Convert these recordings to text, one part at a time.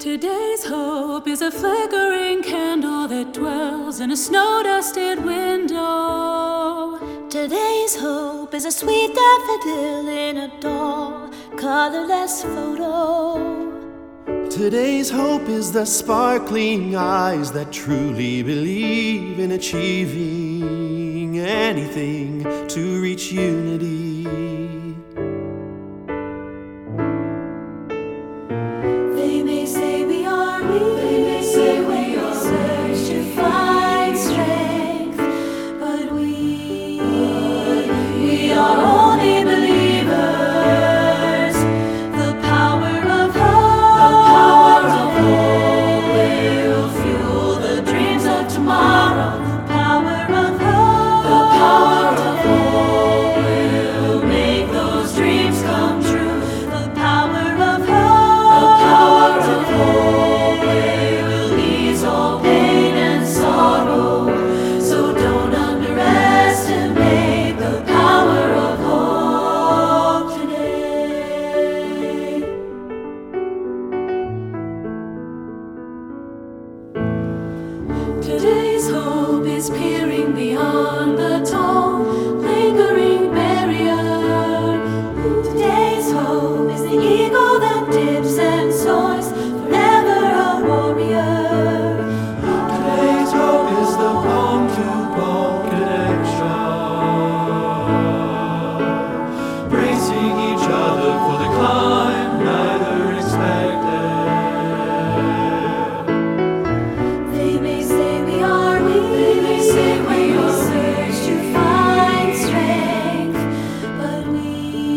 Today's hope is a flickering candle that dwells in a snow-dusted window. Today's hope is a sweet daffodil in a dull, colorless photo. Today's hope is the sparkling eyes that truly believe in achieving anything to reach unity. They may say we are weak, they may say we are search to find strength, but we are only believers. The power of hope will fuel the dreams of tomorrow. The power of hope will make those dreams come true. The power of hope will ease all pain and sorrow. So don't underestimate the power of hope today. Today's hope is peering beyond the tall, lingering barrier. Today's hope is the eagle that dips and soars, forever a warrior. Today's hope is the palm-to-palm connection, bracing each other for the climb neither expected. They may say we are weak, they may say we are search to find strength, but we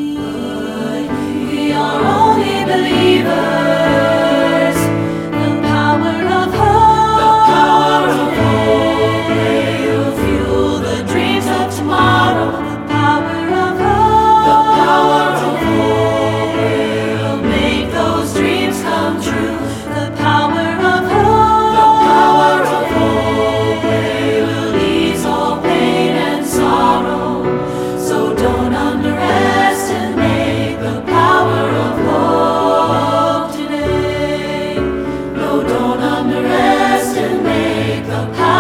are only believers. The power of hope will fuel the dreams of tomorrow. The power of hope will make those dreams come true. The power of hope will ease all pain and sorrow. So don't underestimate the power of hope today. No, don't underestimate the power